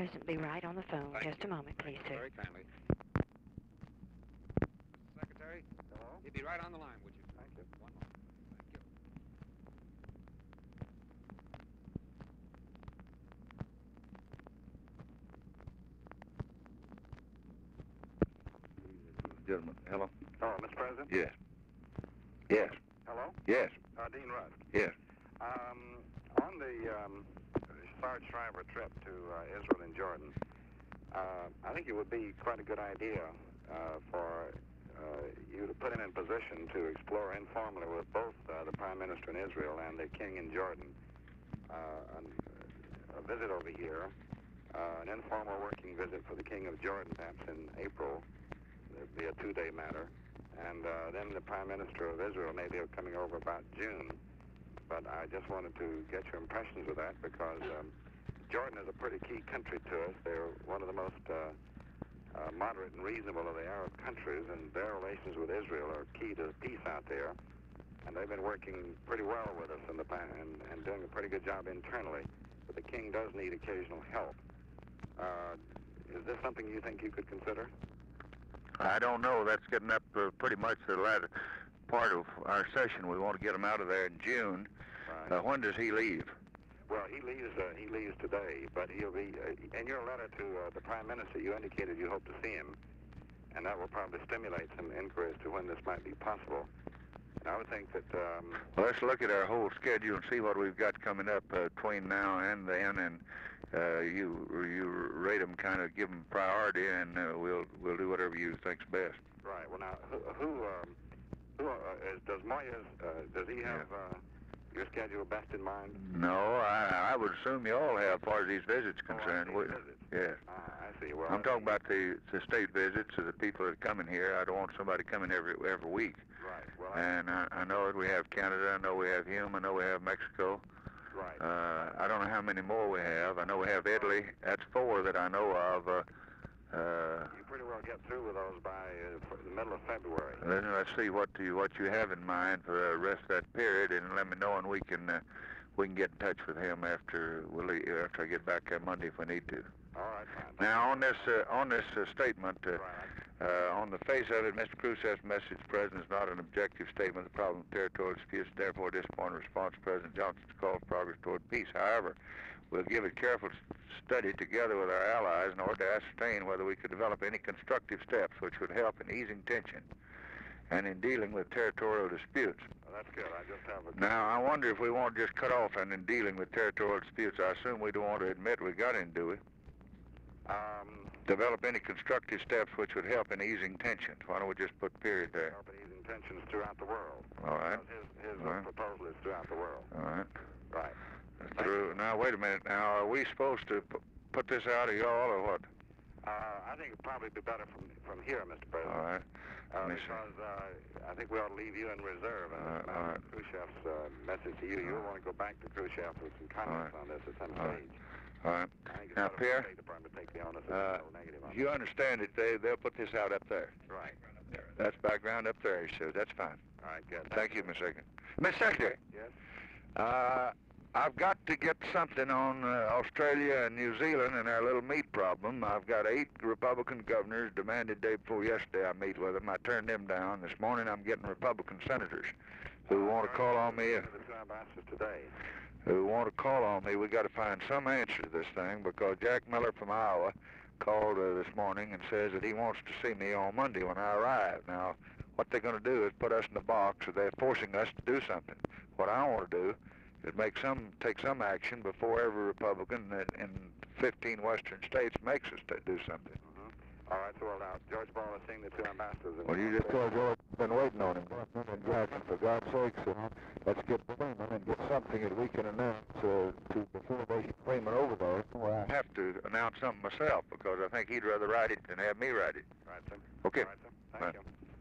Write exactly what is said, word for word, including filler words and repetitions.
President will be right on the phone. Thank Just you. a moment, please, Thank you sir. very kindly. Secretary? Hello? You'd be right on the line, would you? Thank you. One moment. Thank you. Gentlemen, hello? Hello, Mister President? Yes. Yes. Hello? Yes. Uh, Dean Rusk. Yes. Um, on the um, Sarge Shriver trip to uh, Israel and Jordan, uh, I think it would be quite a good idea uh, for uh, you to put him in position to explore informally with both uh, the Prime Minister in Israel and the King in Jordan uh, an, a visit over here, uh, an informal working visit for the King of Jordan, perhaps in April. It'd be a two-day matter. And uh, then the Prime Minister of Israel may be coming over about June. But I just wanted to get your impressions of that because um, Jordan is a pretty key country to us. They're one of the most uh, uh, moderate and reasonable of the Arab countries, and their relations with Israel are key to the peace out there. And they've been working pretty well with us in the pa- and, and doing a pretty good job internally. But the king does need occasional help. Uh, is this something you think you could consider? I don't know. That's getting up uh, pretty much the latter part of our session. We want to get him out of there in June. Right. Uh, when does he leave? Well, he leaves. Uh, he leaves today, but he'll be. Uh, in your letter to uh, the Prime Minister, you indicated you hope to see him, and that will probably stimulate some inquiry as to when this might be possible. And I would think that. Um, Well, let's look at our whole schedule and see what we've got coming up uh, between now and then, and uh, you you rate them, kind of give them priority, and uh, we'll we'll do whatever you think's best. right. Well, now, who who, um, who uh, is, does Moyes? Uh, does he have uh, your schedule best in mind? No, I I would assume you all have, as far as these visits Oh, I concerned. see, We- visits. Yes. Uh, I see. Well, I'm talking about the, the state visits of the people that are coming here. I don't want somebody coming every every week. Right. Well, I, And I, I know that we have Canada. I know we have Hume. I know we have Mexico. right. Uh, I don't know how many more we have. I know we have Italy. That's four that I know of. Uh, uh, You pretty well get through with those by uh, for the middle of February. let, let's see what you what you have in mind for the rest of that period, and let me know, and we can uh, we can get in touch with him after we'll leave, after I get back on Monday if we need to. All right, fine. Now on this uh, on this uh, statement. Uh, Right. Uh, on the face of it, Mister Khrushchev's message, President, is not an objective statement of the problem of territorial disputes. Therefore, at this point, in response, President Johnson's call for progress toward peace. However, we'll give it careful study together with our allies in order to ascertain whether we could develop any constructive steps which would help in easing tension and in dealing with territorial disputes. Well, that's good. I just have a... Now, I wonder if we want to just cut off and in dealing with territorial disputes. I assume we don't want to admit we got any, do we? Um, Develop any constructive steps which would help in easing tensions. Why don't we just put period there? help easing tensions throughout the world. All right. Because His, his All right. proposal is throughout the world. All right. Right. Through, now, wait a minute. Now, are we supposed to p- put this out of y'all or what? Uh, I think it'd probably be better from from here, Mister President. All right. Uh, Let me see. because uh, I think we ought to leave you in reserve. And All right, uh, all right. Khrushchev's uh, message to you, you'll want to go back to Khrushchev with some comments right. on this at some All right. stage. All right. I think it's Now, better for Pierre, the State Department to take the onus of uh, no negative on You understand that they, they'll put this out up there. it. Right. That's background up there, so that's fine. All right, good. Thank you, Miss Secretary. Miss Secretary, Yes? uh, I've got to get something on uh, Australia and New Zealand and our little meat problem. I've got eight Republican governors demanded day before yesterday I meet with them. I turned them down. This morning I'm getting Republican senators who want to call on me. The two ambassadors today. who want to call on me. We got to find some answer to this thing because Jack Miller from Iowa called uh, this morning and says that he wants to see me on Monday when I arrive. Now, what they're going to do is put us in the box, or they're forcing us to do something. What I want to do is make some, take some action before every Republican in fifteen western states makes us to do something. Mm-hmm. All right, so well, now, George Ball is seeing the two ambassadors. in Well, you just told George we've been waiting on him. And Jackson, for God's sakes, uh, let's get Freeman and get something that we can announce uh, to before they get Freeman over there. Well, I have to announce something myself because I think he'd rather write it than have me write it. Right, sir. Okay. All right, sir. Thank Right. you.